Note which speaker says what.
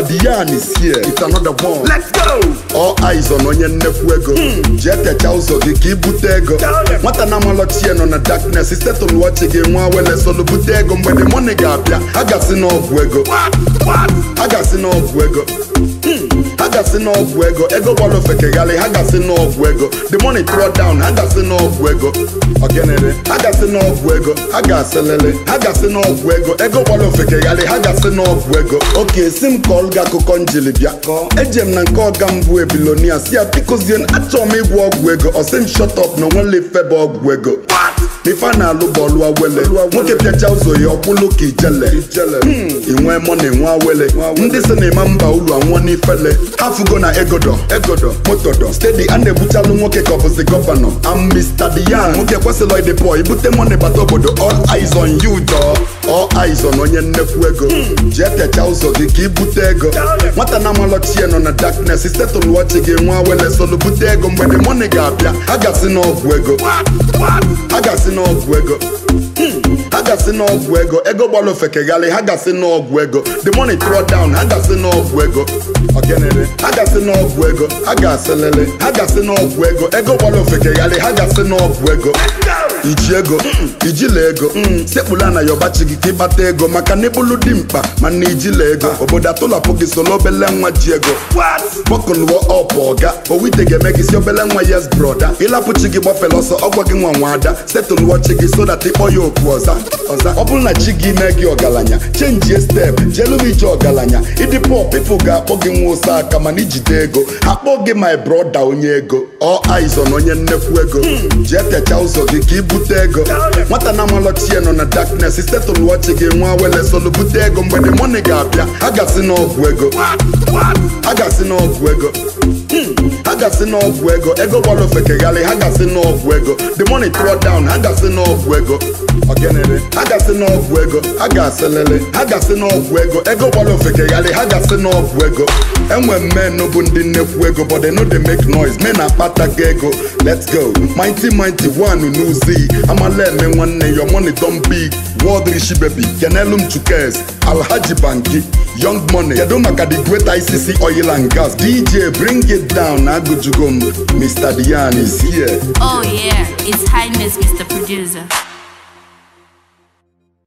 Speaker 1: Dian is here. It's another one.
Speaker 2: Let's go.
Speaker 1: All eyes on onye nnekwu ego. Jetecha ụzọ gị ka ibute ego. Nwata na amalọchie nọ na darkness. Isetụlụ ọchị gị nwa wele solu bute ego. Mgbe the money ga-abịa, ha gasị n'ọgwụ ego. Ha gasị n'ọgwụ ego. Ha gasị n'ọgwụ ego. Ego gbara ofekeghalị, ha gasị n'ọgwụ ego. The money throw down, ha gasị n'ọgwụ ego. Ogenere, ha gasị n'ọgwụ ego. Ha gasị lele, ha gasị n'ọgwụ ego. Ego gbara ofekeghalị, ha gasị n'ọgwụ ego. Okay, si m kọọlụ gị akụkọ njili bịa. Eje m na nke ọga m bụ ebilonia. Si ya bikozie achọọ m ịgwọ ọgwụ ego. Ọ sị m shut up na onwele ifebe ọgwụ ego. Ife na-alụ bọọlụ awele. Nwoke pịacha ụzọ ya ọkwụlụ ka ijele. Inwe money nwa awele. Ndị si na ịma mba ulu anwụọ n'ifele. Afụgo na egodo motodo steady a na-ebuchalụ nwoke ka ọ bụzi gọvanọ. I'm Mr. Dian. Nwoke kwesịrị ịdị boy ibute money bata obodo. All eyes on you dog. All eyes on onye nnekwu ego. Jee techa ụzọ gị ka ibute ego. Nwata na amalọchie nọ na darkness. Isetụlụ ọchị gị nwa wele solu bute ego. Mgbe the money ga-abịa, ha gasị n'ọgwụ ego. Ha gasị n'ọgwụ ego. Ha gasị n'ọgwụ ego. Ego gbara ofekeghalị, ha gasị n'ọgwụ ego. The money throw down, ha gasị n'ọgwụ ego. Ogenere, ha gasị n'ọgwụ ego. Ha gasị lele, ha gasị n'ọgwụ ego. Ego gbara ofekeghalị, ha gasị n'ọgwụ ego. Iji ego, ijila ego. Sekpula na yọbachi gị ka ịkpata ego. Maka na ịbụlụ dị mkpa mana ijila ego. Obodo atụlapụ gị solo obele nwa ji ego. Kpọkụlụọ ọpụ ọga. Owite ga-eme gị si obele nwa yes broda. Ịlapụchi gị gbafere ọsọ ọgwa gị nwa nwada. Setụlụọ chi gị so that ịkpọ ya okwu ọza. Ọ bụrụ na chi gị mee gị ọgaranya, chenjie step jelu m ije ọgaranya. Ịdị pọp people ga-akpọ gị nwa ụsa aka mana ijide ego. Ha kpọọ gị my brother onye ego. All eyes on onye nnekwu ego. Jee techa ụzọ gị ka ibute ego. Nwata na amalọchie nọ na darkness. Isetụlụ ọchị gị nwa wele solu bute ego. Mgbe the money ga-abịa, ha gasị n'ọgwụ ego. Ha gasị n'ọgwụ ego. Ha gasị n'ọgwụ ego. Ego gbara ofekeghalị, ha gasị n'ọgwụ ego. The money throw down, ha gasị n'ọgwụ ego. Ogenere, ha gasị n'ọgwụ ego. Ha gasị lele, ha gasị n'ọgwụ ego. Ego gbara ofekeghalị, ha gasị n'ọgwụ ego. Enwe men bụ ndị nnekwu ego, but they know they make noise. Men akpata gị ego. Let's go. Mighty one n'uzi. Amala eme nwanne, your money don big. World Rishi baby, Kenelum Chukes, Alhaji Banki, Young Money. Kedu maka the great ICC oil and gas. DJ, bring it down. Agujugum. Mr. Dian is here.
Speaker 3: Oh yeah, it's Highness, Mr. Producer.